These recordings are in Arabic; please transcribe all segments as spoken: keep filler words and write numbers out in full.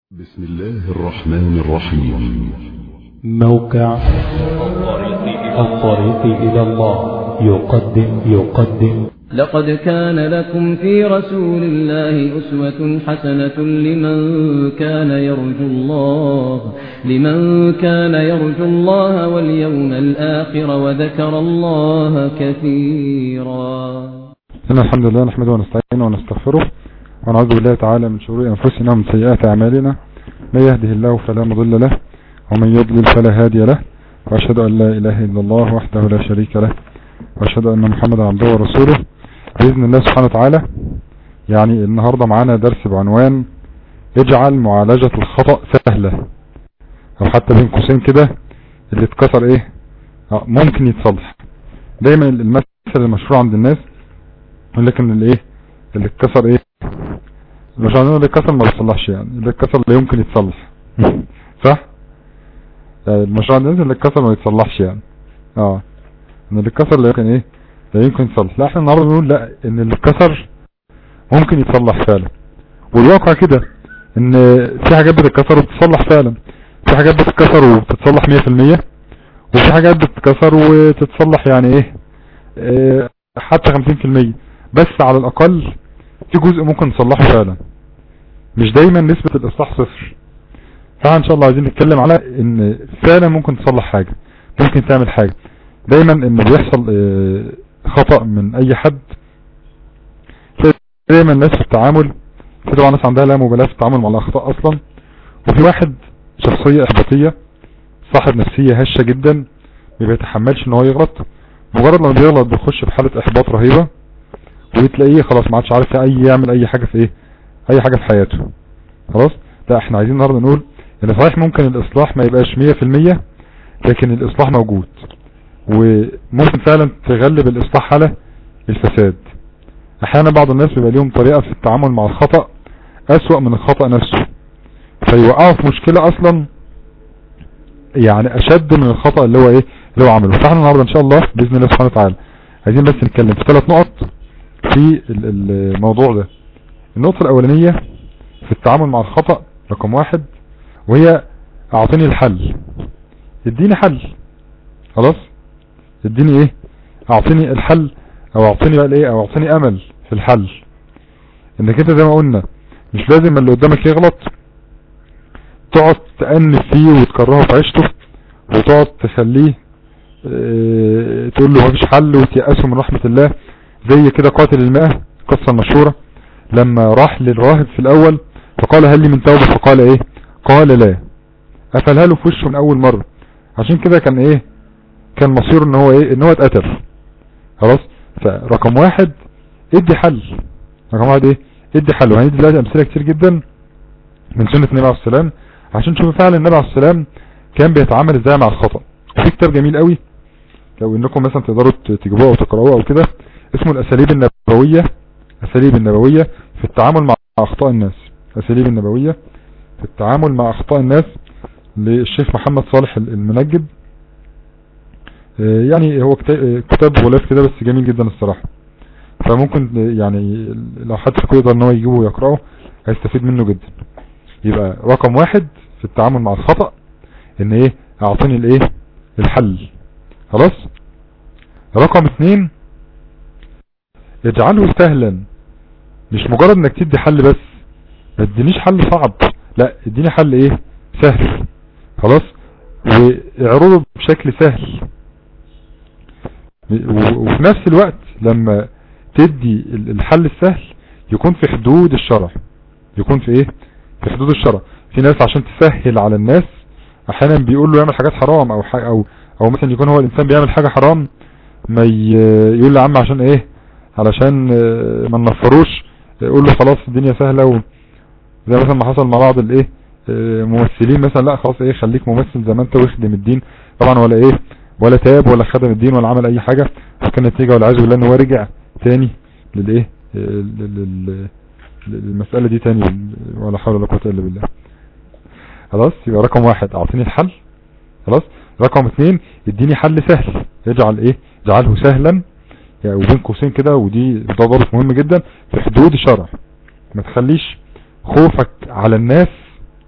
بسم الله الرحمن الرحيم. موقع الطريق إلى الله يقدم يقدم لقد كان لكم في رسول الله أسوة حسنة لمن كان يرجو الله لمن كان يرجو الله واليوم الآخر وذكر الله كثيرا. إن الحمد لله نحمده ونستعينه ونستغفره ونعوذ بالله تعالى من شرور أنفسنا ومن سيئات أعمالنا. من يهده الله فلا مضل له ومن يضلل فلا هادي له، وأشهد أن لا إله إلا الله وحده لا شريك له، وأشهد أن محمدا عبده ورسوله بإذن الله سبحانه وتعالى. يعني النهاردة معانا درس بعنوان اجعل معالجة الخطأ سهلة، أو حتى بين قوسين كده اللي اتكسر ايه ممكن يتصلح. دايما المثل المشهور عند الناس يقول لك ان الايه اللي اتكسر ايه مش عندنا اللي اتكسر ما بيتصلحش، يعني اللي اتكسر لا يمكن يتصلح. صح؟ يعني المشروع عند الناس اللي اتكسر ما يتصلحش، يعني اه ان اللي اتكسر لا يمكن ايه لا يمكن يتصلح. لا احنا النهارده بنقول لا، ان اللي اتكسر ممكن يتصلح فعلا. والواقع كده ان في حاجات بتتكسر وبتتصلح فعلا، في حاجات بتتكسر وبتتصلح مية في المية، وفي حاجات بتتكسر وتتصلح يعني ايه اه حتى خمسين في المية، بس على الاقل في جزء ممكن نصلحه فعلا. مش دايما نسبة الاصلاح صفر. فان شاء الله عايزين نتكلم على ان فعلا ممكن تصلح حاجة، ممكن تعمل حاجة. دايما ان بيحصل اه خطأ من اي حد، دايما الناس في التعامل في طبعا ناس عندها لا مبالاة في التعامل مع الاخطاء اصلا، وفي واحد شخصية احباطية صاحب نفسية هشة جدا ما بيتحملش ان هو يغلط. مجرد لما بيغلط بيخش في حالة احباط رهيبة، وتلاقيه خلاص ما عادش عارف اي يعمل اي حاجة في ايه اي حاجة في حياته. خلاص لا احنا عايزين النهارده نقول ان صحيح ممكن الاصلاح ما يبقاش مية في المية، لكن الاصلاح موجود، وممكن فعلا تغلب الاصلاح على الفساد. احيانا بعض الناس بيبقى ليهم طريقة في التعامل مع الخطأ اسوأ من الخطأ نفسه، فيوقعوا في مشكلة اصلا يعني اشد من الخطأ اللي هو ايه اللي هو عمله. فاحنا النهارده ان شاء الله باذن الله سبحانه وتعالى عايزين بس نتكلم في ثلاث نقط في الموضوع ده. النقطة الاولانية في التعامل مع الخطأ رقم واحد، وهي اعطيني الحل، اديني حل. خلاص اديني ايه اعطيني الحل، او اعطيني بقى ايه او اعطيني امل في الحل. انك انت زي ما قلنا مش لازم اللي قدامك يغلط تقعد تأنف فيه وتكرهه في عيشته، وتقعد تخليه اه تقول له مفيش حل وتيأسه من رحمة الله. زي كده قاتل المئة، قصة مشهورة لما راح للراهب في الاول فقال هل لي من توبة، فقال ايه قال لا، قفلها له في وشه من اول مرة. عشان كده كان ايه كان مصيره ان هو ايه ان هو اتقتل. خلاص فرقم واحد ادي حل، رقم واحد ايه ادي حل. وهندي دلوقتي امثله كتير جدا من سنة النبي عليه السلام عشان تشوفوا فعلا النبي عليه السلام كان بيتعامل ازاي مع الخطأ. وفي كتاب جميل قوي لو انكم مثلا تقدروا تجيبوه او تقرأوه او كده، اسمه الاساليب النبوية اساليب النبوية في التعامل مع اخطاء الناس اساليب النبوية في التعامل مع اخطاء الناس للشيخ محمد صالح المنجد. يعني هو كتاب غلاف كده بس جميل جدا الصراحة، فممكن يعني لو حد فيكم يقدر ان هو يجيبه ويقرأه هيستفيد منه جدا. يبقى رقم واحد في التعامل مع الخطأ ان ايه اعطيني الايه الحل. خلاص رقم اثنين اجعله سهلا، مش مجرد انك تدي حل بس، ما تدينيش حل صعب، لا اديني حل ايه سهل. خلاص واعرضه بشكل سهل، وفي نفس الوقت لما تدي الحل السهل يكون في حدود الشرع، يكون في ايه في حدود الشرع. في ناس عشان تسهل على الناس احيانا بيقول له يعمل حاجات حرام او حاجة او او مثلا يكون هو الانسان بيعمل حاجة حرام ما يقول له يا عم عشان ايه علشان ما ننفروش يقول له خلاص الدنيا سهلة. وزي مثلا ما حصل مع بعض الايه ممثلين مثلا، لا خلاص ايه خليك ممثل زي ما انت واخدم الدين طبعا، ولا ايه ولا تاب ولا خدم الدين ولا عمل اي حاجة، فكان النتيجة والعياذ بالله ان هو رجع تاني للايه للمسألة دي تاني، ولا حول ولا قوة الا بالله. خلاص يبقى رقم واحد اعطيني الحل. خلاص رقم اثنين اديني حل سهل، اجعل ايه اجعله سهلا يعني وبين قوسين كده، ودي ده ضابط مهم جدا في حدود الشرع. ما تخليش خوفك على الناس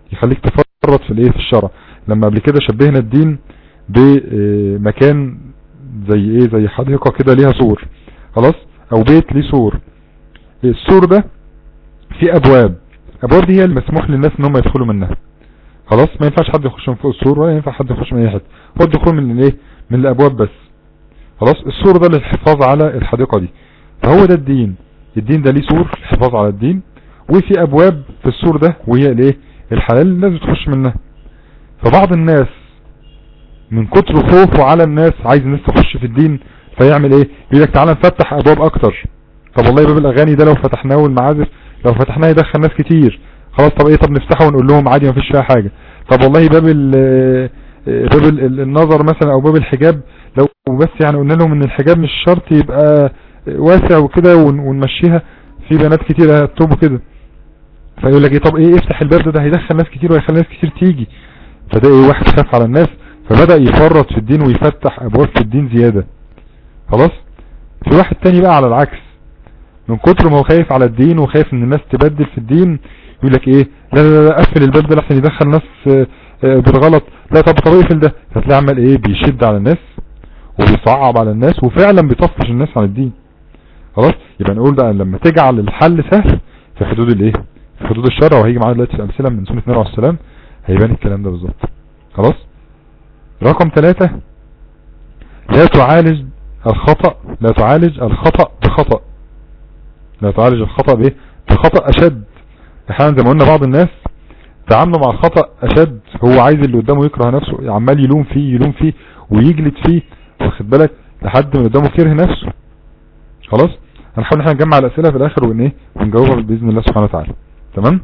يخليك تفرط في الايه في الشرع. لما قبل كده شبهنا الدين بمكان زي ايه زي حديقة كده ليها سور، خلاص، او بيت ليه سور. السور ده فيه ابواب، الابواب دي هي المسموح للناس ان هم يدخلوا منها، خلاص. ما ينفعش حد يخش من فوق السور ولا ينفع حد يخش من اي حته، هو الدخول من الايه من الابواب بس، خلاص. السور ده للحفاظ على الحديقة دي، فهو ده الدين. الدين ده ليه سور الحفاظ على الدين، وفي ابواب في السور ده وهي الايه الحلال اللي الناس بتخش منها. فبعض الناس من كتر خوفه على الناس عايز الناس تخش في الدين، فيعمل ايه؟ يقول لك تعالى نفتح ابواب اكتر. طب والله باب الاغاني ده لو فتحناه والمعازف لو فتحناه يدخل ناس كتير، خلاص. طب ايه طب نفتحه ونقول لهم عادي ما فيش فيها حاجه. طب والله باب باب النظر مثلا او باب الحجاب لو بس يعني قلنا لهم ان الحجاب مش شرط يبقى واسع وكده ونمشيها، في بنات كتير هتوبوا كده. فيقول لك ايه طب ايه افتح الباب ده ده هيدخل ناس كتير وهيخلي ناس كتير تيجي. فده ايه واحد خاف على الناس فبدأ يفرط في الدين ويفتح ابواب في الدين زيادة، خلاص. في واحد تاني بقى على العكس، من كتر ما هو خايف على الدين وخايف ان الناس تبدل في الدين، يقول لك ايه لا لا لا قفل الباب ده لحسن يدخل ناس بالغلط. لا طب طب اقفل ده. فتلاقي عمل ايه بيشد على الناس وبيصعب على الناس وفعلا بيطفش الناس عن الدين، خلاص. يبقى نقول بقى لما تجعل الحل سهل في حدود الايه في حدود الشرع، وهيجي معانا دلوقتي في امثله من سنه النبي عليه السلام هيبان الكلام ده بالظبط، خلاص. رقم ثلاثة، لا تعالج الخطأ لا تعالج الخطأ بخطأ لا تعالج الخطأ بايه بخطأ اشد. احيانا زي ما قلنا بعض الناس تعاملوا مع الخطأ اشد، هو عايز اللي قدامه يكره نفسه، عمال يلوم فيه يلوم فيه ويجلد فيه، واخد بالك، لحد ما قدامه كره نفسه، خلاص. هنحاول ان احنا نجمع الاسئله في الاخر ون ايه ونجاوبها باذن الله سبحانه وتعالى، تمام.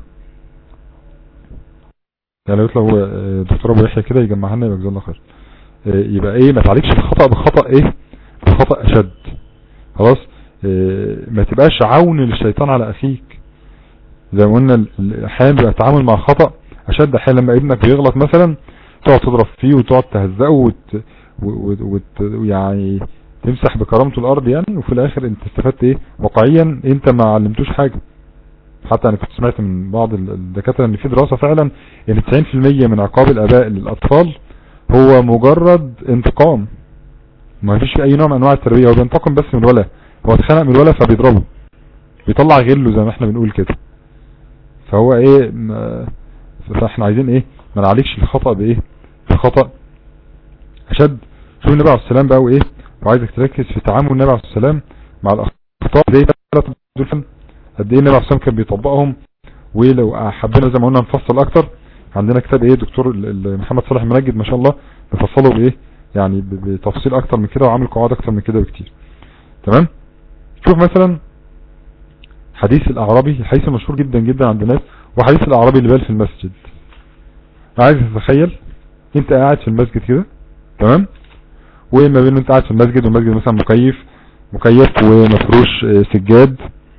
يعني لو يطلع دكتور ابو يحيى كده يجمعها لنا يبقى جزاه الله خير. يبقى ايه ما تعالجش الخطأ بخطأ ايه بخطأ اشد، خلاص. ما تبقاش عون للشيطان على اخيك. زي ما قلنا احيانا بيبقى التعامل مع الخطأ اشد. احيانا لما ابنك بيغلط مثلا تقعد تضرب فيه وتقعد تهزقه وت... وت... يعني تمسح بكرامته الارض يعني، وفي الاخر انت استفدت ايه واقعيا؟ انت ما علمتوش حاجة. حتى انا كنت سمعت من بعض الدكاترة ان في دراسة فعلا ان تسعين في المية من عقاب الاباء للاطفال هو مجرد انتقام، ما فيش اي نوع من انواع التربية. هو بينتقم بس من الولد، هو اتخانق من الولد فبيضربه، بيطلع غله زي ما احنا بنقول كده. فهو ايه فاحنا عايزين ايه ما نعالجش الخطأ بايه بخطأ اشد. شوف النبي عليه السلام بقى وايه، وعايزك تركز في تعامل النبي عليه السلام مع الاخطاء زي ثلاث دول قد ايه النبي عليه السلام كان بيطبقهم. ولو حبينا زي ما قلنا نفصل اكتر عندنا كتاب ايه دكتور محمد صالح المنجد ما شاء الله نفصله بايه يعني بتفصيل اكتر من كده وعامل قواعد اكتر من كده بكتير، تمام. شوف مثلا حديث الاعرابي، الحديث المشهور جدا جدا عند الناس، وحديث الاعرابي اللي بال في المسجد. عايز تتخيل انت قاعد في المسجد كده، تمام، وما بين انت قاعد في المسجد والمسجد مثلا مكيف مكيف ومفروش سجاد.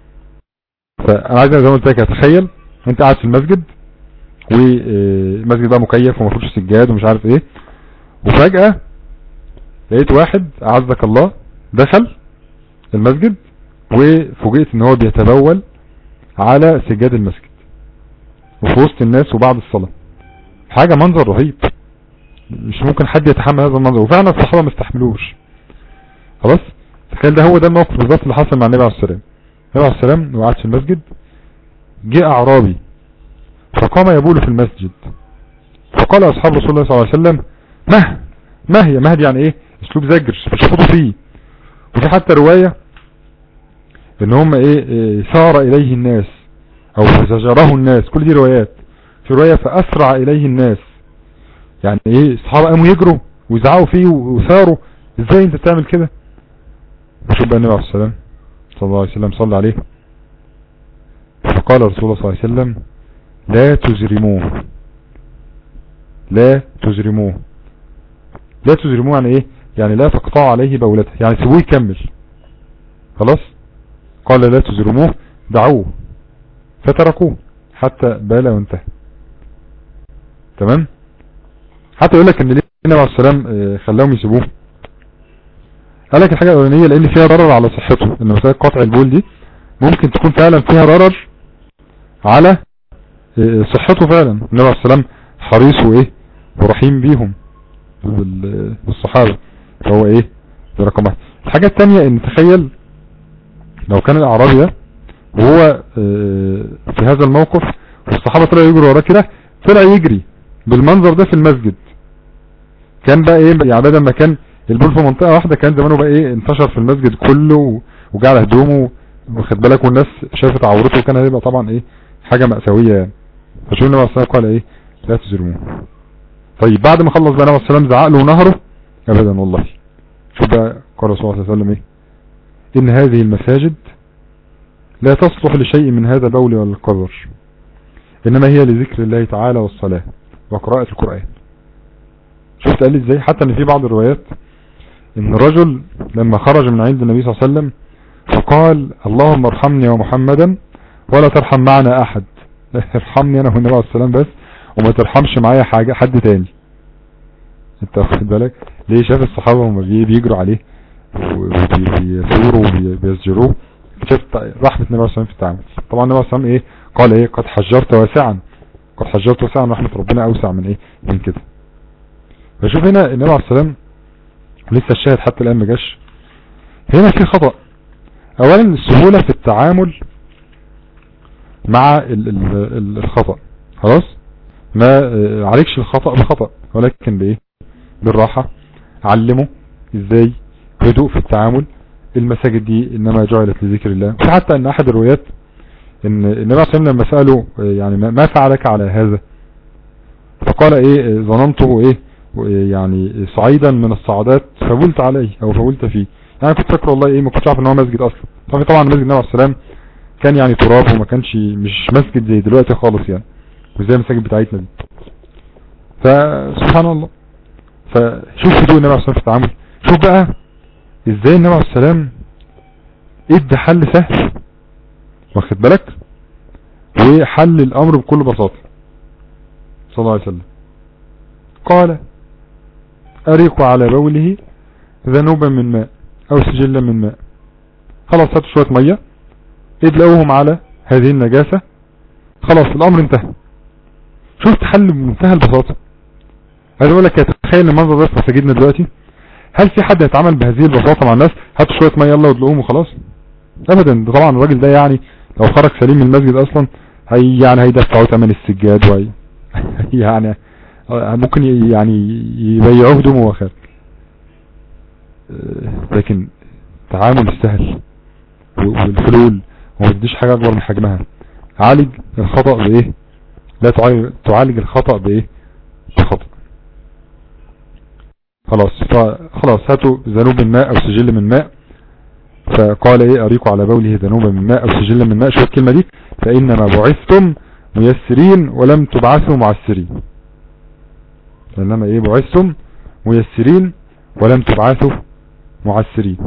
فانا عايز زي ما قلت لك اتخيل انت قاعد في المسجد والمسجد بقى مكيف ومفروش سجاد ومش عارف ايه، وفجأة لقيت واحد اعزك الله دخل المسجد وفوجئت ان هو بيتبول على سجاد المسجد وفي وسط الناس وبعد الصلاة. حاجة منظر رهيب، مش ممكن حد يتحمل هذا المنظر، وفعلا الصحابة ما استحملوش، خلاص. تخيل ده هو ده الموقف بالظبط اللي حصل مع النبي عليه السلام. النبي عليه السلام وقعد في المسجد، جاء اعرابي فقام يبول في المسجد، فقال اصحاب رسول الله صلى الله عليه وسلم مه مه يا مهدي، يعني ايه اسلوب زجر فشخطوا فيه. وفي حتى رواية ان هم ايه, إيه سار اليه الناس او فزجره الناس، كل دي روايات. في رواية فاسرع اليه الناس، يعني ايه الصحابة قاموا يجروا ويزعقوا فيه وثاروا ازاي انت تعمل كده. وشوف بقى النبي عليه السلام صلى الله عليه وسلم صلى عليه فقال رسول الله صلى الله عليه وسلم لا تزرموه لا تزرموه لا تزرموه يعني ايه؟ يعني لا تقطعوا عليه بولته، يعني سيبوه يكمل، خلاص. قال لا تزرموه دعوه فتركوه حتى بال وانتهى، تمام. حتى يقول لك ان ليه النبي عليه السلام خلاهم يسيبوه؟ قال لك الحاجة الاولانية لان فيها ضرر على صحته، ان مسألة قطع البول دي ممكن تكون فعلا فيها ضرر على صحته فعلا النبي عليه السلام حريص وايه ورحيم بيهم بالصحابة، فهو ايه برقم واحد. الحاجة التانية ان تخيل لو كان الاعرابي ده وهو في هذا الموقف والصحابة طلعوا يجروا وراه كده، طلع يجري بالمنظر ده في المسجد، كان بقى ايه يعني بدل ما كان البول في منطقة واحدة كان زمانه بقى ايه انتشر في المسجد كله وجعل هدومه واخد بالك، والناس شافت عورته، وكان هيبقى طبعا ايه حاجة مأساوية يعني. فشو النبي عليه الصلاة والسلام قال ايه لا تجرموه. طيب بعد ما خلص بقى النبي عليه الصلاة والسلام زعق له ونهره؟ ابدا والله. شوف بقى قال رسول الله صلى الله عليه وسلم ايه ان هذه المساجد لا تصلح لشيء من هذا البول ولا القذر، انما هي لذكر الله تعالى والصلاة وقراءة القرآن. شفت قال لي ازاي؟ حتى ان في بعض الروايات ان الرجل لما خرج من عند النبي صلى الله عليه وسلم فقال اللهم ارحمني ومحمدا ولا ترحم معنا احد، ارحمني انا والنبي عليه السلام بس وما ترحمش معايا حاجة حد تاني. انت واخد بالك ليه؟ شاف الصحابة هم بيجروا عليه وبيثوروا وبيزجروه، شفت رحمة النبي عليه السلام في التعامل. طبعا النبي عليه السلام ايه قال ايه قد حجرت واسعا، قد حجرت واسعا، رحمة ربنا اوسع من ايه من كده. فشوف هنا النبي عليه السلام لسه الشاهد حتى الان ما جاش، هنا في خطأ. اولا السهولة في التعامل مع ال ال الخطأ، خلاص ما عليكش الخطأ بخطأ، ولكن بايه بالراحة، علمه ازاي هدوء في التعامل. المساجد دي انما جعلت لذكر الله. وحتى ان احد الروايات ان النبي عليه الصلاة والسلام لما سأله يعني ما فعلك على هذا فقال ايه ظننته ايه يعني صعيدا من الصعدات فبلت عليه او فبلت فيه، يعني كنت فاكر والله ايه ما كنتش عارف ان هو مسجد اصلا. طبعا مسجد النبي عليه السلام كان يعني تراب وما كانش مش مسجد زي دلوقتي خالص يعني، مش زي المساجد بتاعتنا دي. فسبحان الله. فشوف هدوء النبي عليه السلام في التعامل. شوف بقى ازاي النبي عليه السلام ادى حل سهل واخد بالك، وحل الامر بكل بساطة صلى الله عليه وسلم. قال اريق على بوله ذنوبا من ماء او سجلا من ماء. خلاص هاتوا شوية مية ادلقوهم على هذه النجاسة، خلاص الامر انتهى. شفت حل بمنتهى البساطة. عايز اقول لك تخيل المنظر ده في مساجدنا دلوقتي، هل في حد يتعامل بهذه البساطة مع الناس؟ هاتوا شوية مية يلا ودلقوهم وخلاص؟ ابدا. ده طبعا الراجل ده يعني لو خرج سليم من المسجد اصلا هي يعني هيدفعوا ثمن السجاد وهي يعني ممكن يعني يبيعوه هدومه وخير. لكن تعامل السهل والحلول وما تديش حاجة اكبر من حجمها. عالج الخطأ بايه؟ لا تعالج الخطأ بايه؟ بخطأ. خلاص خلاص هاتوا ذنوب من ماء او سجل من ماء. فقال ايه اريق على بوله ذنوبا من ماء او سجلا من ماء. شوف الكلمة دي فانما بعثتم ميسرين ولم تبعثوا معسرين. انما ايه بعثتم ميسرين ولم تبعثوا معسرين.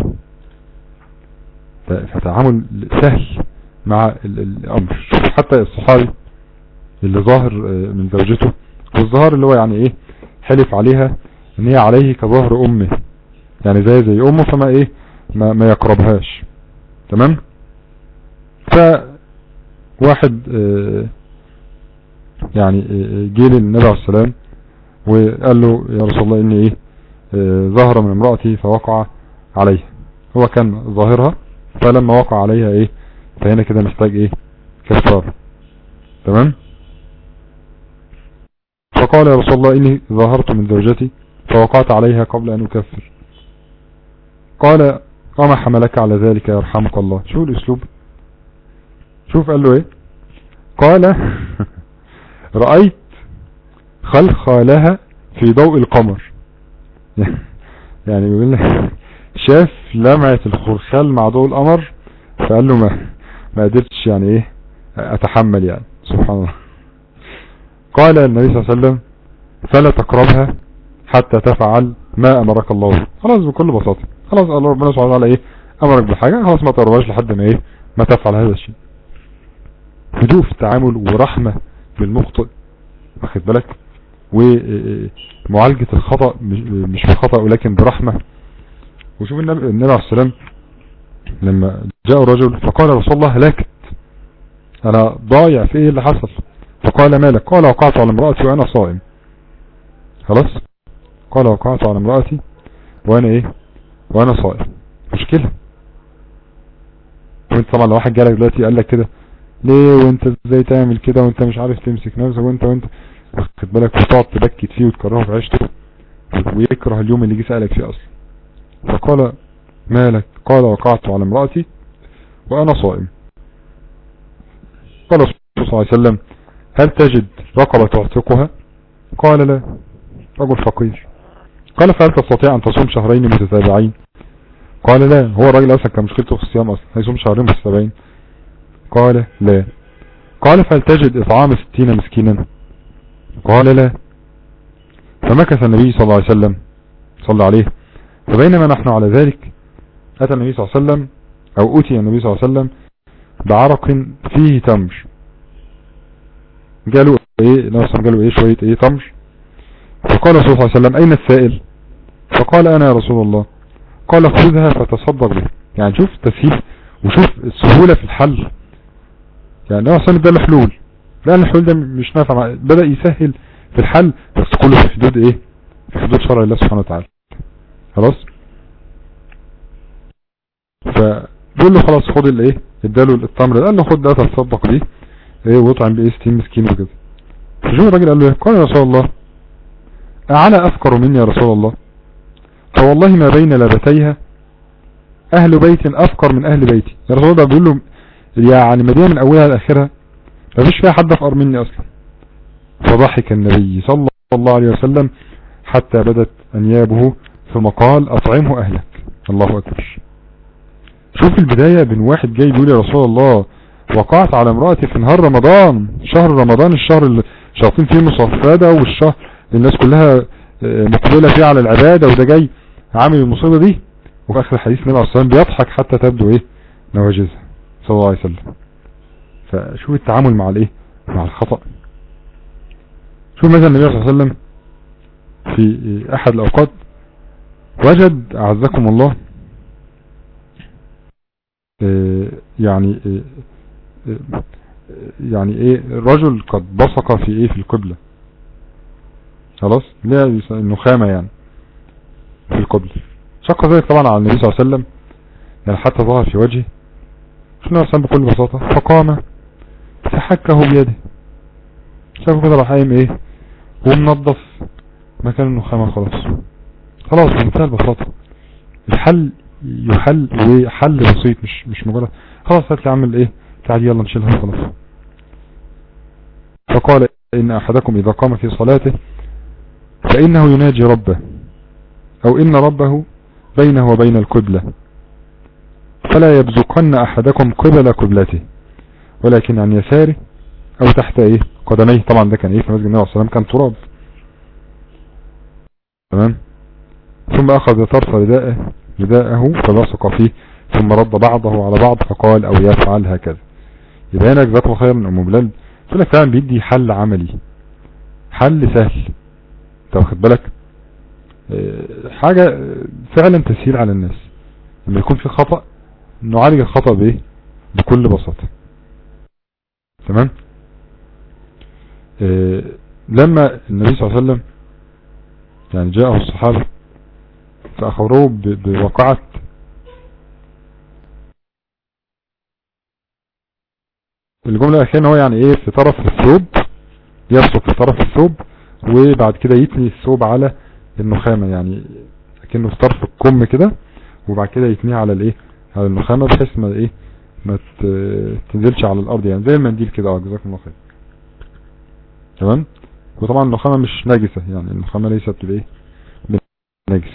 فتعامل سهل مع الامر. شوف حتى الصحابي اللي ظاهر من زوجته، والظاهر اللي هو يعني ايه حلف عليها ان هي عليه كظهر امه، يعني زي زي امه فما ايه ما, ما يقربهاش. تمام. فواحد اه يعني جه للنبي عليه السلام وقال له يا رسول الله اني ايه اه ظهر من امرأتي فوقع عليها. هو كان ظاهرها فلما وقع عليها ايه فهنا كده محتاج ايه كفارة. تمام. فقال يا رسول الله اني ظاهرت من زوجتي فوقعت عليها قبل ان اكفر. قال وما حملك على ذلك يرحمك الله. شو الاسلوب؟ شوف قال له ايه. قال رأيت خلخالها في ضوء القمر. يعني يقول لك شاف لمعة الخلخال مع ضوء القمر فقال له ما ما قدرتش يعني ايه اتحمل يعني. سبحان الله. قال النبي صلى الله عليه وسلم فلا تقربها حتى تفعل ما امرك الله. خلاص بكل بساطة خلاص الله ربنا سبحانه وتعالى ايه امرك بحاجة، خلاص ما تقربهاش لحد ما ايه ما تفعل هذا الشيء. هدوء في التعامل ورحمة بالمخطئ واخد بالك، ومعالجة الخطأ مش بخطأ ولكن برحمة. وشوف النبي, النبي عليه السلام لما جاء رجل فقال رسول الله هلكت انا ضايع في ايه اللي حصل. فقال ما لك؟ قال وقعت على امرأتي وانا صائم. خلاص، قال وقعت على امرأتي وانا ايه وانا صائم. مشكلة. وانت طبعا لو واحد جالك دلوقتي قال لك كده ليه وانت ازاي تعمل كده وانت مش عارف تمسك نفسك وانت وانت واخد بالك، وتقعد تبكت فيه وتكرهه في عيشته ويكره اليوم اللي جه سألك فيه اصلا. فقال ما لك؟ قال وقعت على امرأتي وانا صائم. قال الرسول صلى الله عليه وسلم هل تجد رقبة تعتقها؟ قال لا. رجل فقير. قال فهل تستطيع ان تصوم شهرين متتابعين؟ قال لا. هو الراجل اصلا كان مشكلته في الصيام اصلا، هيصوم شهرين متتابعين؟ قال لا. قال فهل تجد اطعام ستين مسكينا؟ قال لا. فمكث النبي صلى الله عليه وسلم صلى عليه. فبينما نحن على ذلك اتى النبي صلى الله عليه وسلم او اتي النبي صلى الله عليه وسلم بعرق فيه تمر. قالوا ايه نفسهم قالوا ايه شوية ايه تمر. فقال صلى الله عليه وسلم اين السائل؟ فقال انا يا رسول الله. قال خذها فتصدق به. يعني شوف تسهيل وشوف السهولة في الحل. يعني هو اصلا ده الحلول، لان الحلول ده مش نافع، بدأ يسهل في الحل بس كله في حدود ايه في حدود شرع الله سبحانه وتعالى. خلاص. فبيقول له خلاص خد الايه اداله التمر، قال له خد ده تصدق بيه ايه واطعم بايه ستين مسكين وكده. فشوف الراجل قال له ايه؟ قال يا رسول الله اعلى افقر مني يا رسول الله؟ فوالله ما بين لابتيها اهل بيت افقر من اهل بيتي. يا رسول الله بيقول له يعني مدينة من اولها لاخرها ما فيش فيها حد افقر مني اصلا. فضحك النبي صلى الله عليه وسلم حتى بدت انيابه ثم قال اطعمه اهلك. الله اكبر. شوف البداية بين واحد جاي بيقول يا رسول الله وقعت على امرأتي في نهار رمضان، شهر رمضان الشهر اللي شاطين فيه مصفدة والشهر الناس كلها مقبلة فيه على العبادة، وده جاي عامل المصيبة دي. وفي اخر الحديث النبي عليه الصلاة والسلام بيضحك حتى تبدو ايه نواجزها صلى الله عليه وسلم. فشوف التعامل مع الايه مع الخطأ. شوف مثلا النبي صلى الله عليه وسلم في احد الاوقات وجد اعزكم الله يعني يعني ايه رجل قد بصق في ايه في القبلة. خلاص ليه النخامة يعني في القبلة. شق ذلك طبعا على النبي صلى الله عليه وسلم يعني حتى ظهر في وجهه. النبي صلى بكل بساطة فقام فحكه بيده. شافه كده راح قايم ايه ومنظف مكان النخامة. خلاص خلاص بمنتهى البساطة الحل يحل وحل بسيط مش مش مجرد خلاص هات لي عمل ايه تعال يلا نشيلها خلاص. فقال ان احدكم اذا قام في صلاته فانه يناجي ربه او ان ربه بينه وبين القبلة فلا يبزقن احدكم قبل قبلته ولكن عن يساره او تحت ايه قدميه. طبعا ده كان ايه في مسجد النبي صلى الله عليه وسلم كان تراب. تمام. ثم اخذ طرف رداءه رداءه فبصق فيه ثم رد بعضه على بعض فقال او يفعل هكذا. يبقى هنا جزاكم خير من ام بلال يقول لك فعلا بيدي حل عملي حل سهل. انت واخد بالك حاجة فعلا تسهيل على الناس لما يكون في خطأ نعالج الخطأ بايه بكل بساطة. تمام. اه لما النبي صلى الله عليه وسلم يعني جاءه الصحابة فأخبروه بواقعة الجملة الأخيرة هو يعني ايه في طرف الثوب يبصق في طرف الثوب وبعد كده يتني الثوب على النخامة يعني كأنه في طرف الكم كده وبعد كده يتنيه على الايه على النخامة بحيث ما ايه ما تنزلش على الارض يعني زي المنديل كده. اه جزاكم الله خير. تمام. وطبعا النخامة مش ناجسة يعني النخامة ليست بايه ناجسة.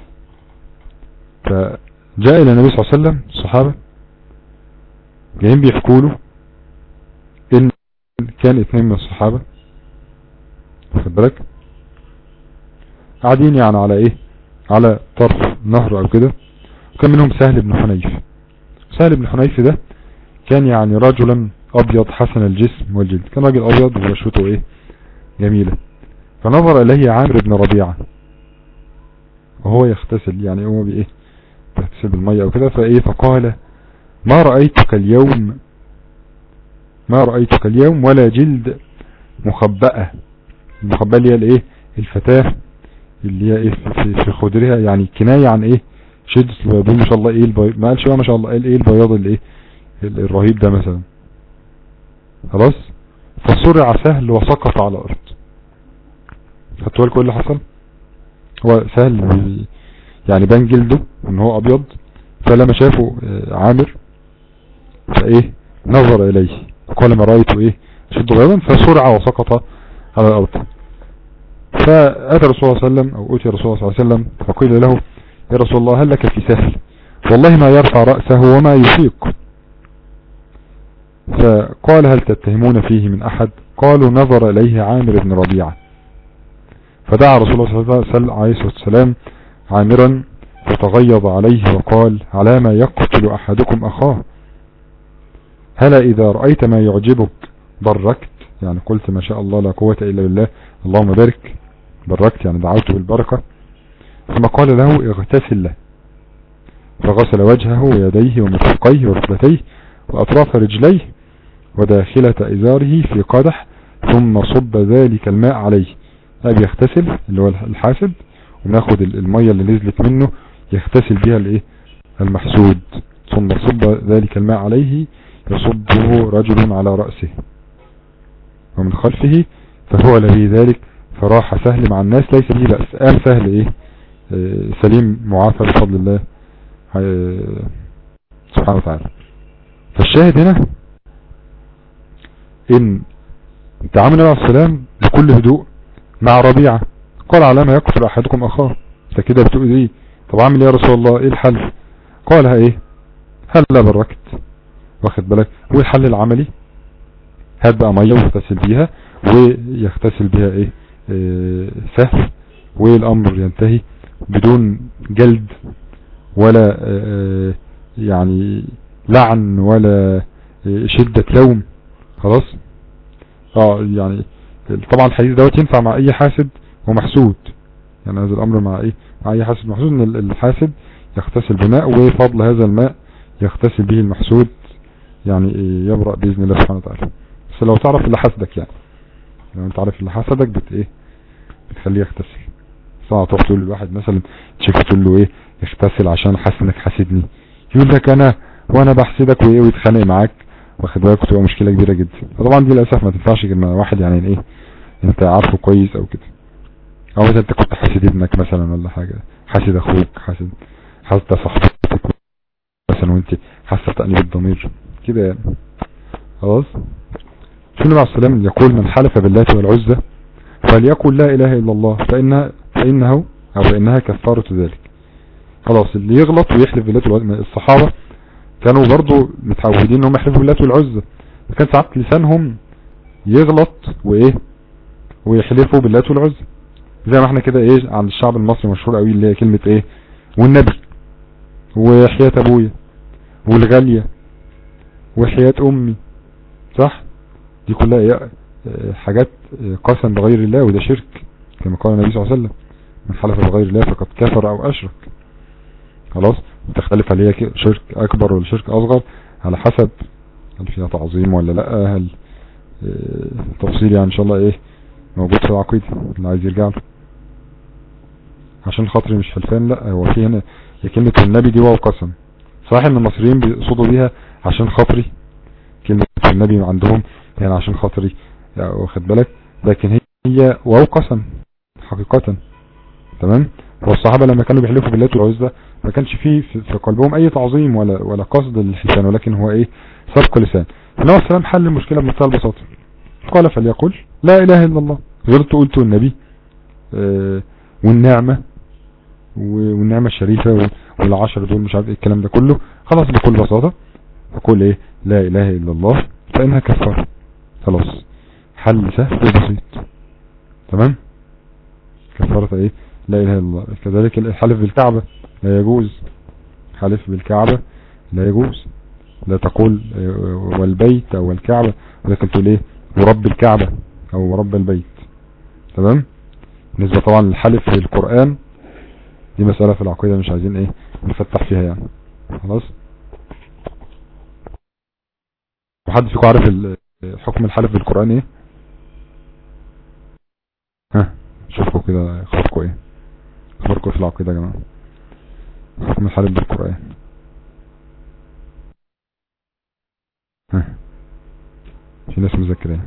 فجاء الى النبي صلى الله عليه وسلم الصحابة جايين بيحكوا له ان كان اثنين من الصحابة واخد بالك قاعدين يعني على ايه على طرف نهر او كده وكان منهم سهل بن حنيف. سهل بن حنيف ده كان يعني رجلا ابيض حسن الجسم والجلد كان راجل ابيض وبشرته ايه جميلة. فنظر اليه عامر بن ربيعة وهو يغتسل يعني هو بايه يغتسل بالمية او كده فايه فقال ما رأيتك اليوم ما رأيتك اليوم ولا جلد مخبأة. المخبأة اللي هي الايه الفتاة اللي هي ايه في, في خدرها، يعني كناية عن ايه شدة البياض. ما شاء الله ايه البياض، ما قالش بقى ما شاء الله قال ايه البياض اللي ايه الرهيب ده مثلا. خلاص. فصرع سهل وسقط على الارض. خدتوا بالكم ايه اللي حصل؟ هو سهل يعني بان جلده ان هو ابيض، فلما شافه عامر فايه نظر اليه قال ما رأيته ايه شد بياضا، فسرع وسقط على الارض. فأتى رسول الله صلى الله عليه وسلم او اتي رسول الله صلى الله عليه وسلم فقيل له يا رسول الله هل لك في سهل والله ما يرفع رأسه وما يفيق. فقال هل تتهمون فيه من احد؟ قالوا نظر اليه عامر بن ربيعة. فدعا رسول الله صلى الله عليه وسلم عامرا فتغيظ عليه وقال على ما يقتل احدكم اخاه؟ هلا اذا رأيت ما يعجبك بركت، يعني قلت ما شاء الله لا قوة الا بالله اللهم بارك، بركت يعني دعوته بالبركة. ثم قال له اغتسل له، فغسل وجهه ويديه ومرفقيه وركبتيه واطراف رجليه وداخلة ازاره في قدح، ثم صب ذلك الماء عليه. ابي يغتسل اللي هو الحاسد، وناخد المية اللي نزلت منه يغتسل بها الايه المحسود، ثم صب ذلك الماء عليه يصبه رجل على رأسه ومن خلفه ففعل به ذلك فراح سهل مع الناس ليس به بأس. قال سهل ايه اه سليم معافى بفضل الله اه سبحانه وتعالى. فالشاهد هنا ان تعامل النبي عليه السلام بكل هدوء مع ربيعة. قال على ما يكفر احدكم اخاه، انت كده بتقول ايه؟ طب اعمل ايه يا رسول الله ايه الحل؟ قالها ايه هل لا بركت، واخد بالك؟ والحل العملي هات بقى ميه ويغتسل بيها ويغتسل بيها ايه اه سهل، والامر ينتهي بدون جلد ولا اه يعني لعن ولا اه شدة لوم. خلاص. اه يعني طبعا الحديث دوت ينفع مع اي حاسد ومحسود، يعني هذا الامر مع ايه مع اي حاسد محسود، ان الحاسد يغتسل بماء وفضل هذا الماء يغتسل به المحسود يعني إيه يبرأ بإذن الله سبحانه وتعالى. بس لو تعرف اللي حسدك، يعني لو انت عارف اللي حسدك بت ايه بتخليه يغتسل. ساعة تروح تقول لواحد مثلا تشيك تقول له ايه يغتسل عشان حاسس انك حاسدني، يقول لك انا وانا بحسدك وايه ويتخانق معاك، واخد بالك؟ تبقى مشكلة كبيرة جدا. طبعا دي للاسف ما تنفعش غير واحد يعني ايه انت عارفه كويس او كده، او مثلا انت كنت حاسد ابنك مثلا ولا حاجة، حاسد اخوك، حاسد حاسد صاحبتك مثلا وانت حاسه تأنيب الضمير كده يعني. خلاص. النبي عليه السلام يقول من حلف بالله والعزى فليقل لا اله الا الله فإنها فإنه او فإنها كفارة ذلك. خلاص. اللي يغلط ويحلف بالله والعزى، الصحابة كانوا برضو متعودين انهم يحلفوا بالله والعزى، كان ساعات لسانهم يغلط وايه ويحلفوا بالله والعزى، زي ما احنا كده ايه عند الشعب المصري مشهور قوي اللي هي كلمة ايه والنبي وحياة ابويا والغالية وحياة امي، صح؟ دي كلها ايه حاجات قسم بغير الله، وده شرك كما قال النبي صلى الله عليه وسلم من حلف بغير الله فقد كفر او اشرك. خلاص. بتختلف هل هي شرك اكبر ولا شرك اصغر على حسب هل فيها تعظيم ولا لا، هل تفصيل يعني ان شاء الله ايه موجود في العقيدة اللي عايز يرجع له. عشان خاطري مش حلفان، لا هو في هنا كلمة النبي دي واو قسم. صحيح ان المصريين بيقصدوا بيها عشان خاطري، كلمة النبي عندهم يعني عشان خاطري يعني واخد بالك، لكن هي واو قسم حقيقة. تمام. والصحابة لما كانوا بيحلفوا بالله والعزى ما كانش فيه في قلبهم اي تعظيم ولا ولا قصد للحلفان، ولكن هو ايه سبق لسان. فالنبي عليه السلام حل المشكلة بمنتهى البساطة، قال فليقل لا اله الا الله. غلطت قلت النبي آه والنعمة والنعمة الشريفة والعشر دول مش عارف ايه الكلام ده كله، خلاص بكل بساطة اقول ايه لا اله الا الله فانها كفارة. خلاص. حل سهل وبسيط. تمام. كفارة ايه لا اله الا الله. كذلك الحلف بالكعبة لا يجوز، حلف بالكعبة لا يجوز، لا تقول والبيت او الكعبة، ولكن تقول ايه ورب الكعبة او رب البيت. تمام. بالنسبة طبعا للحلف في القرآن دي مسألة في العقيدة مش عايزين ايه نفتح فيها يعني. خلاص. وحد فيكم عارف حكم الحلف بالقرآن ايه؟ العقيدة اخباركم ايه؟ اخباركم في العقيدة يا جماعة؟ حكم الحالب بالقرآن. ها في ناس مذاكرين،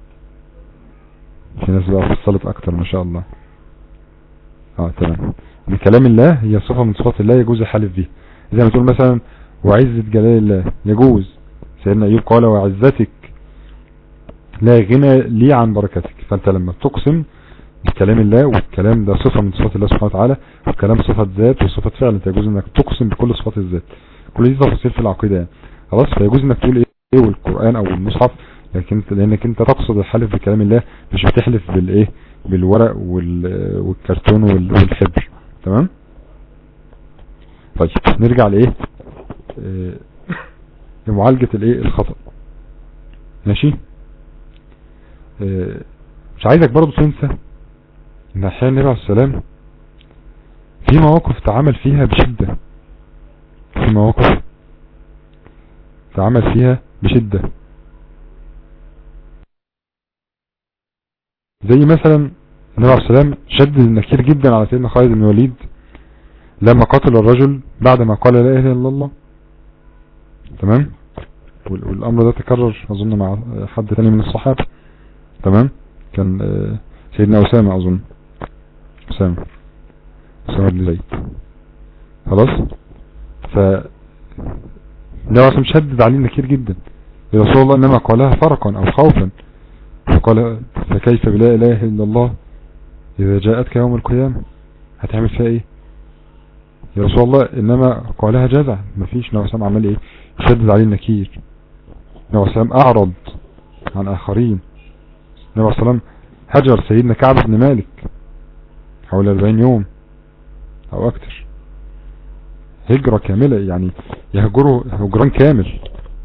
في ناس بقى فصلت اكتر ما شاء الله. اه تمام. من كلام الله هي صفة من صفات الله يجوز الحلف بيه، زي ما تقول مثلا وعزة جلال الله يجوز. سيدنا ايوب قال وعزتك لا غنى لي عن بركتك. فانت لما تقسم بكلام الله، والكلام ده صفة من صفات الله سبحانه وتعالى، والكلام صفة ذات وصفة فعل، انت يجوز انك تقسم بكل صفات الذات. كل دي تفاصيل في العقيدة يعني. خلاص فيجوز انك تقول ايه والقرآن او المصحف، لكن لانك انت تقصد الحلف بكلام الله، مش بتحلف بالايه بالورق والكرتون والحبر. تمام. طيب نرجع لايه اه لمعالجة الايه الخطأ. ماشي. اه مش عايزك برضو تنسى ان احيانا النبي عليه السلام في مواقف تعامل فيها بشدة، في مواقف تعامل فيها بشدة، زي مثلا النبي عليه السلام شدد النكير جدا على سيدنا خالد بن الوليد لما قتل الرجل بعدما قال لا اله الا الله. تمام. والامر ده تكرر اظن مع حد ثاني من الصحابة. تمام. كان سيدنا اسامة اظن، اسامة اسامة بن زيد. خلاص. ف النبي عليه السلام شدد عليه النكير جدا. يا رسول الله انما قالها فرقا او خوفا، فقال فكيف بلا اله الا الله اذا جاءتك يوم القيامة هتعمل فيها ايه؟ يا رسول الله انما قالها جزع. مفيش. النبي عليه السلام عمل ايه؟ شدد عليه النكير. النبي عليه السلام اعرض عن اخرين. النبي عليه السلام هجر سيدنا كعب بن مالك حوالي أربعين يوم او اكتر، هجرة كاملة يعني، يهجره هجران كامل.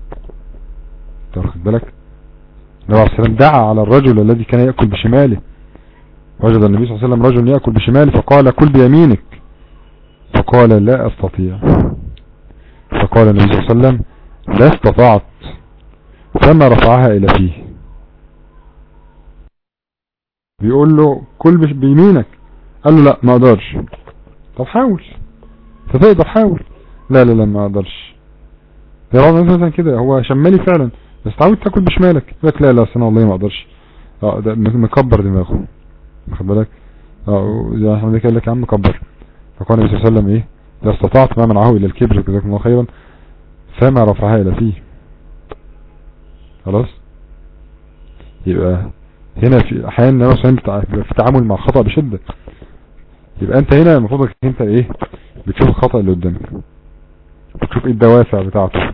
تاخد بالك. النبي عليه السلام دعا على الرجل الذي كان يأكل بشماله. وجد النبي صلى الله عليه وسلم رجل يأكل بشماله فقال كل بيمينك، فقال لا استطيع. فقال النبي صلى الله عليه وسلم لا استطعت، فما رفعها الى فيه. بيقول له كل بيمينك، قال له لا ما اقدرش. طب حاول، فتقدر حاول. لا لا لا ما اقدرش. يا رب مثلا كده هو شمالي فعلا بس تعود تاكل بشمالك، لك لا لا سنة والله ما اقدرش. اه ده مكبر دماغه. واخد بالك. اه زي احمد قال لك يا عم كبر. فقال النبي صلى الله عليه وسلم ايه لا استطعت ما منعه الى الكبر جزاكم الله خيرا فما رفعها الى فيه. خلاص. يبقى هنا في احيانا مثلا في تعامل مع الخطأ بشدة، يبقى انت هنا المفروض انك انت ايه بتشوف الخطأ اللي قدامك، بتشوف ايه الدوافع بتاعته،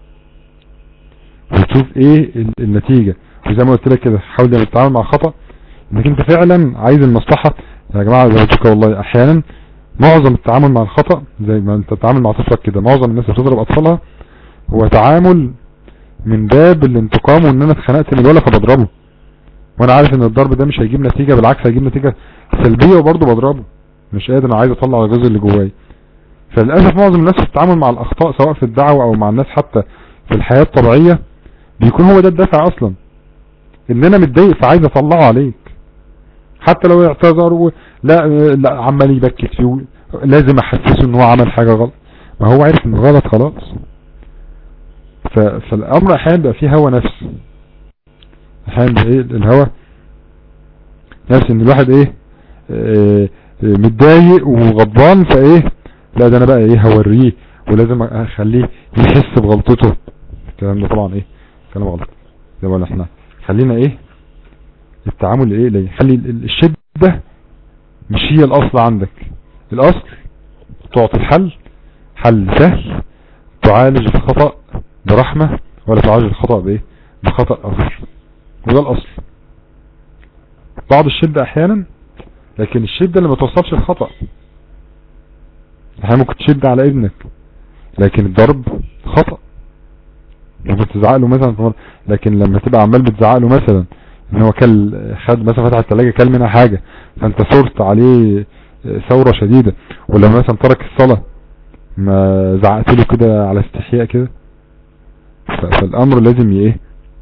وتشوف ايه النتيجة. وزي ما قلت لك كده حاول لما تتعامل مع الخطأ انك انت فعلا عايز المصلحة. يا جماعة زي ما قلت والله احيانا معظم التعامل مع الخطأ زي ما انت تتعامل مع طفلك كده، معظم الناس اللي بتضرب اطفالها هو تعامل من باب الانتقام، وان انا اتخنقت من الولد فبضربه، وانا عارف ان الضرب ده مش هيجيب نتيجة، بالعكس هيجيب نتيجة سلبية، وبرضه بضربه مش قادر، انا عايز اطلع الغاز اللي جواي. فللاسف معظم الناس في التعامل مع الاخطاء سواء في الدعوة او مع الناس حتى في الحياة الطبيعية بيكون هو ده الدافع اصلا، ان انا متضايق فعايز اطلعه عليك، حتى لو اعتذر و... لا لا عمال يبكت فيه، لازم احسسه ان هو عمل حاجة غلط، ما هو عارف ان غلط خلاص. ف... فالامر احيانا بقى فيه هوى نفس، احيانا بقى ايه الهوى نفس ان الواحد ايه, إيه متضايق وغضبان، فايه لا ده انا بقى ايه هوريه ولازم اخليه يحس بغلطته. الكلام ده طبعا ايه كلام غلط. زي ما احنا خلينا ايه التعامل ايه ليه خلي الشدة مش هي الاصل عندك، الاصل تعطي الحل حل سهل، تعالج الخطأ برحمة ولا تعالج الخطأ بايه بخطأ اخر، وده الاصل. بعض الشدة احيانا، لكن الشدة اللي ما توصلش الخطأ. احيانا ممكن تشد على ابنك لكن الضرب خطأ، ممكن تزعق له مثلا، لكن لما تبقى عمال بتزعق له مثلا ان هو كل خد مثلا فتح الثلاجة كل منها حاجة فانت ثورت عليه ثورة شديدة، ولا مثلا ترك الصلاة ما زعقت له كده على استحياء كده، فالامر لازم ايه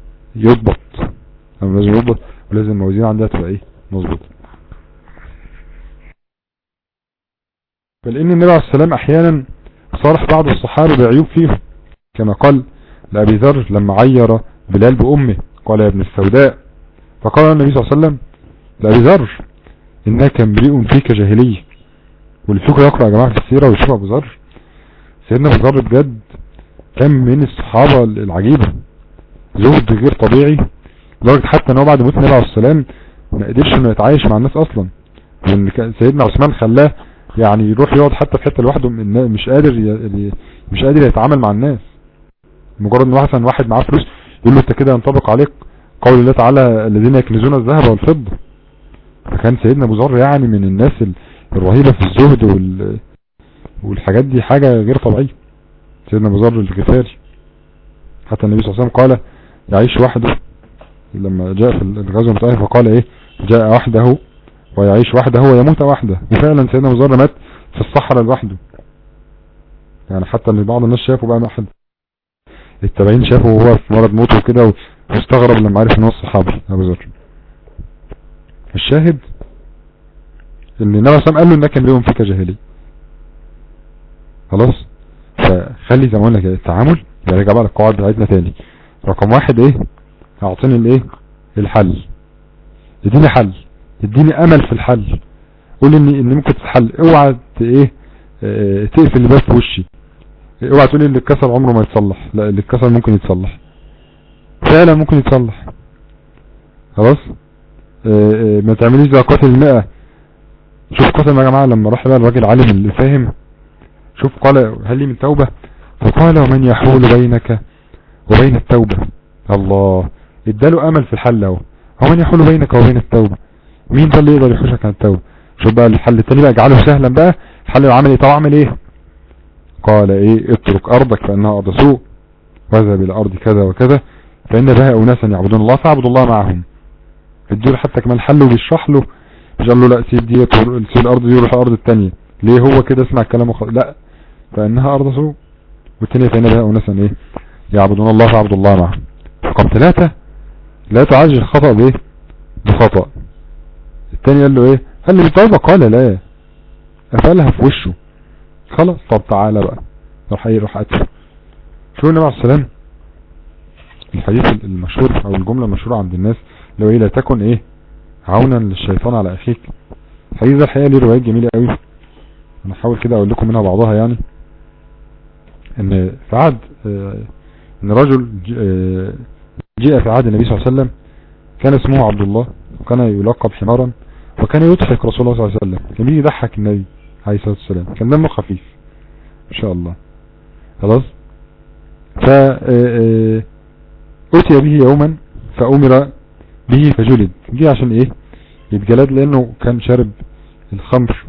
يضبط، الامر لازم يضبط، ولازم الموازين عندها تبقى ايه مظبوط. بل ان النبي عليه السلام احيانا صالح بعض الصحابة بعيوب فيهم، كما قال لأبي ذر لما عير بلال بأمه قال يا ابن السوداء، فقال النبي صلى الله عليه وسلم لأبي ذر إنك امرئ فيك جاهلي. واللي فيكم يقرأ يا جماعة في السيرة ويشوف أبو ذر، سيدنا أبو ذر بجد كان من الصحابة العجيبة، زهد غير طبيعي لدرجة حتى أنه بعد موت النبي عليه السلام ما قدرش انه يتعايش مع الناس اصلا، لان سيدنا عثمان خلاه يعني يروح يقعد حتى في حته لوحده، مش قادر ي... مش قادر يتعامل مع الناس. مجرد ان واحد واحد معاه فلوس يقول له انت كده ينطبق عليك قول الله تعالى الذين يكنزون الذهب والفضه. فكان سيدنا ابو ذر يعني من الناس الرهيبه في الزهد وال... والحاجات دي حاجه غير طبيعيه. سيدنا ابو ذر الغفاري حتى النبي صلى الله عليه وسلم قال يعيش وحده لما جاء في الغزوه المتأهل، فقال ايه جاء وحده ويعيش وحده ويموت وحده. وفعلا سيدنا ابو ذر مات في الصحراء لوحده، يعني حتى ان بعض الناس شافوا بقى، ما حد التابعين شافوا وهو في مرض موته وكده، واستغرب لما عرف ان هو الصحابي ابو ذر. الشاهد ان النبي صلى الله عليه وسلم قال له انك امرئ فيك جاهلي. خلاص، فخلي زي ما قلنا كده التعامل يرجع بقى للقواعد بتاعتنا تاني. رقم واحد ايه؟ اعطيني الايه؟ الحل، اديني حل، اديني امل في الحل، قول اني ان ممكن تتحل، اوعى ايه اه تقفل الباب في وشي، اوعى تقول اللي اتكسر عمره ما يتصلح، لا اللي اتكسر ممكن يتصلح، فعلا ممكن يتصلح. خلاص، اه اه ما تعمليش زي قاتل المئة. شوف قاتل يا جماعه لما راح بقى الراجل عالم اللي فاهم، شوف قال هل لي من توبه؟ فقال ومن يحول بينك وبين التوبه. الله، اداله امل في الحل اهو، ومن يحول بينك وبين التوبه، مين ده اللي يقدر يحوشك عن التوبه؟ شوف بقى الحل التاني بقى اجعله سهلا بقى، الحل العملي. طب اعمل ايه؟ قال ايه؟ اترك ارضك فانها ارض سوء، واذهب الى ارض كذا وكذا فان بها اناسا يعبدون الله فاعبد الله معهم. اديله حتى كمان حل وبيشرح له، مش قال له لا سيب ديت سيب الارض دي وروح الارض الثانيه، ليه هو كده اسمع الكلام وخ... لا، فانها ارض سوء، والثانيه فان بها اناسا ايه يعبدون الله فاعبد الله معهم. رقم ثلاثة لا تعجل الخطأ بايه؟ بخطأ. الثاني قال له ايه؟ هل لي توبة؟ قال لا، قفلها في وشه. خلاص، طب تعالى بقى، راح ايه؟ راح ادفع. شو النبي عليه السلام الحديث المشهور او الجملة المشهورة عند الناس لو ايه لا تكن ايه عونا للشيطان على اخيك. الحديث ده الحقيقة ليه روايات جميلة قوي، انا هحاول كده اقول لكم منها بعضها. يعني ان في عهد اه ان رجل جاء في عهد النبي صلى الله عليه وسلم كان اسمه عبد الله، وكان يلقب حمارا، وكان يضحك رسول الله صلى الله عليه وسلم، كان بيجي يضحك النبي عليه الصلاة والسلام، كان دمه خفيف ان شاء الله. خلاص، فأتي به يوما فأمر به فجلد. جه عشان ايه؟ يتجلد لانه كان شارب الخمر.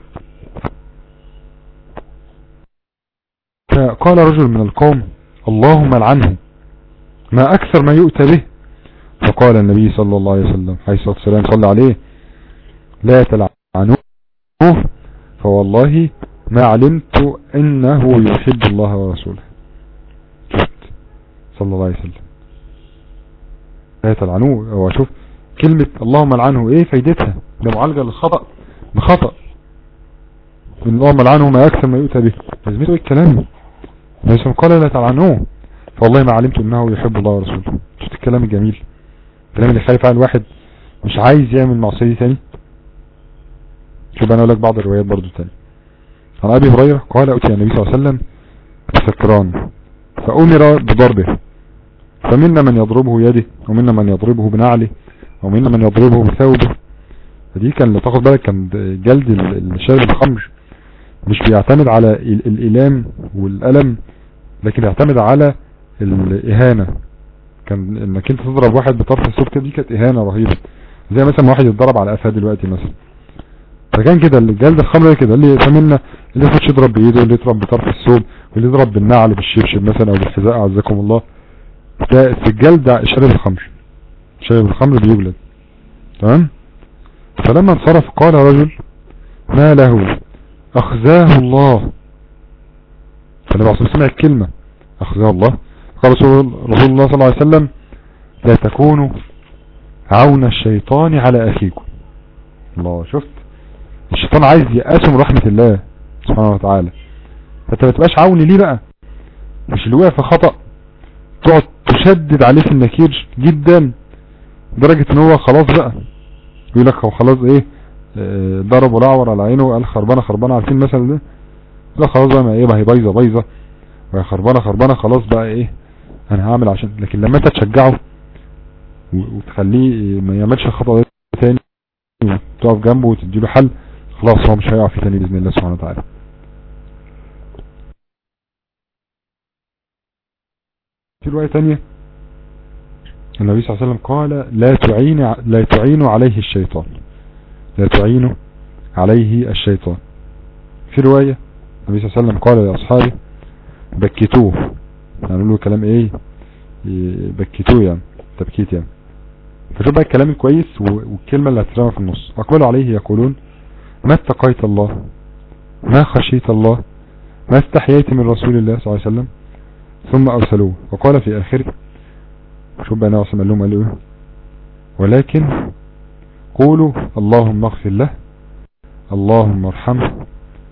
فقال رجل من القوم اللهم لعنه، ما اكثر ما يؤتى به. فقال النبي صلى الله عليه وسلم عليه الصلاة والسلام صلى عليه لا تلعنوه فوالله ما علمت انه يحب الله ورسوله. صلى الله عليه وسلم لا تلعنوه. هو شوف كلمة اللهم لعنه ايه فايدتها؟ ده معالجة للخطأ بخطأ. اللهم لعنه ما اكثر ما يؤتى به، لازمته ايه الكلام؟ لازم قال لا تلعنوه فوالله ما علمت انه يحب الله ورسوله. شفت الكلام الجميل، الكلام اللي خايف على الواحد مش عايز يعمل معصية تاني. شوف انا اقول لك بعض الروايات برضو تاني. عن ابي هريرة قال اتي النبي صلى الله عليه وسلم بسكران فامر بضربه، فمنا من يضربه يده ومنا من يضربه بنعله ومنا من يضربه بثوبه. فدي كان لو تاخد بالك كان جلد الشارب الخمر مش بيعتمد على الالام والالم، لكن يعتمد على الاهانة. كان انك انت تضرب واحد بطرف الثوب كده، دي كانت اهانة رهيبة، زي مثلا واحد يتضرب على قفاه دلوقتي مثلا. فكان كده جلد الخمر كده، اللي فمنا اللي ياخدش يضرب بايده، واللي يضرب بطرف الثوب، واللي يضرب بالنعل بالشبشب مثلا او بالحذاء اعزكم الله. ده في الجلد شارب الخمر، شارب الخمر بيجلد. تمام. فلما انصرف قال رجل ما له اخزاه الله. فالنبي عليه سمع الكلمة اخزاه الله. قال رسول الله صلى الله عليه وسلم لا تكونوا عون الشيطان على اخيكم. الله، شفت الشيطان عايز يقاسم رحمة الله، سبحانه وتعالى. فانت ما تبقاش عوني ليه بقى، مش اللي وقع في خطأ تقعد تشدد عليه في النكير جدا لدرجة ان هو خلاص بقى يقول لك هو خلاص ايه اه ضرب ولعور على عينه وقال خربانة خربانة، عارفين المثل ده؟ لا خلاص بقى ما ايه ما هي بايظة بايظة وهي خربانة خربانة خلاص بقى ايه انا هعمل عشان. لكن لما انت تشجعه وتخليه ما يعملش الخطأ ده تاني وتقف جنبه وتديله حل، خلاص هو مش هيقع فيه تاني بإذن الله سبحانه وتعالى. في رواية تانية النبي صلى الله عليه وسلم قال لا تعين لا تعين عليه الشيطان، لا تعين عليه الشيطان. في رواية النبي صلى الله عليه وسلم قال لأصحابه بكتوه، يعني له كلام ايه بكتوه يعني تبكيت يعني. فشوف بقى الكلام الكويس والكلمة اللي هترمى في النص. أقبلوا عليه يقولون ما اتقيت الله ما خشيت الله ما استحييت من رسول الله صلى الله عليه وسلم، ثم أرسلوه وقال في آخره شوف بقى نوع سمع لهم قالوا ايه ولكن قولوا اللهم اغفر له اللهم ارحمه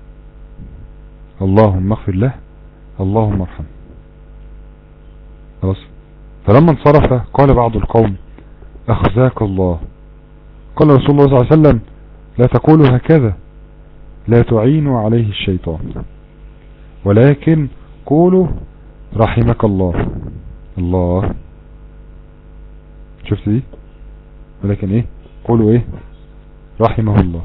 اللهم اغفر له اللهم ارحمه. خلاص. فلما انصرف قال بعض القوم أخزاك الله. قال رسول الله صلى الله عليه وسلم لا تقولوا هكذا لا تعينوا عليه الشيطان ولكن قولوا رحمك الله. الله شفت دي؟ ولكن ايه قولوا ايه رحمه الله.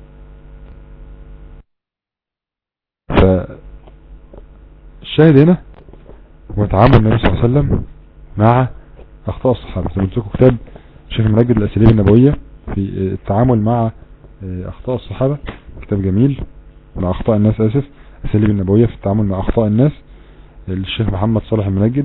فالشاهد هنا هو تعامل النبي صلى الله عليه وسلم مع اخطاء الصحابة. زي ما قلت لكم كتاب الشيخ المنجد الاساليب النبوية في التعامل مع اخطاء الصحابة، كتاب جميل مع اخطاء الناس اسف الاساليب النبوية في التعامل مع اخطاء الناس الشيخ محمد صالح المنجد.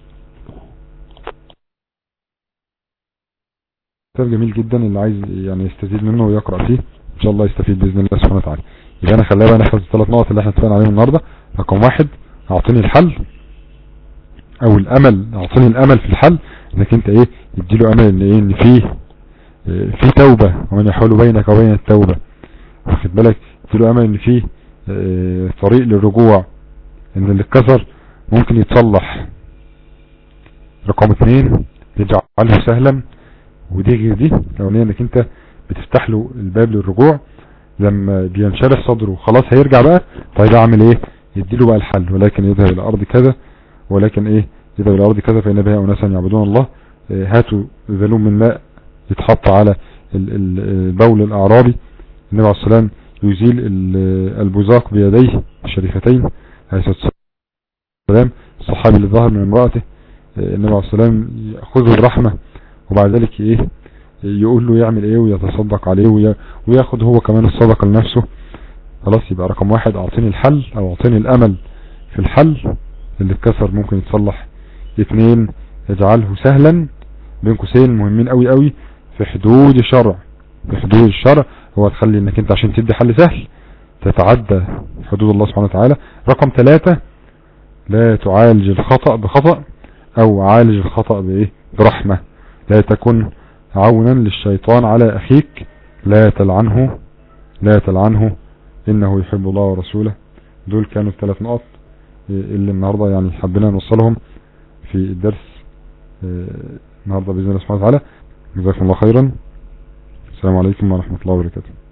كتاب جميل جدا اللي عايز يعني يستفيد منه ويقرأ فيه ان شاء الله يستفيد باذن الله سبحانه وتعالى. يبقى انا خليها بقى نحفظ الثلاث نقط اللي احنا اتفقنا عليهم النهارده. رقم واحد اعطيني الحل او الامل، اعطيني الامل في الحل انك انت ايه يديله امل ان ايه ان فيه في توبة ومن يحول بينك وبين التوبة، واخد بالك يديله امل ان فيه اه طريق للرجوع، ان اللي اتكسر ممكن يتصلح. رقم اثنين تجعله سهلا، ودي غير دي الاولانيه انك انت بتفتح له الباب للرجوع لما بينشرح صدره خلاص هيرجع بقى. طيب اعمل ايه يديله بقى الحل ولكن يذهب الى الارض كذا ولكن ايه يذهب الى الارض كذا فإن بها اناسا يعبدون الله. اه هاتوا ذلوم من ماء يتحط على البول الاعرابي. النبي عليه الصلاة والسلام يزيل البزاق بيديه الشريفتين عليه الصلاة والسلام. الصحابي اللي ظهر من امرأته النبي عليه الصلاة والسلام يأخذه برحمة وبعد ذلك ايه يقول له يعمل ايه ويتصدق عليه وياخد هو كمان الصدقة لنفسه. خلاص. يبقى رقم واحد اعطيني الحل او اعطيني الامل في الحل اللي اتكسر ممكن يتصلح. اثنين اجعله سهلا بين قوسين مهمين قوي قوي في حدود الشرع. في حدود الشرع هو تخلي انك انت عشان تدي حل سهل تتعدى حدود الله سبحانه وتعالى. رقم ثلاثة لا تعالج الخطأ بخطأ او عالج الخطأ بايه برحمة. لا تكن عونا للشيطان على اخيك، لا تلعنه لا تلعنه انه يحب الله ورسوله. دول كانوا الثلاث نقط اللي النهاردة يعني حبينا نوصلهم في الدرس النهاردة بإذن الله سبحانه وتعالى. جزاكم الله خيرا. السلام عليكم ورحمة الله وبركاته.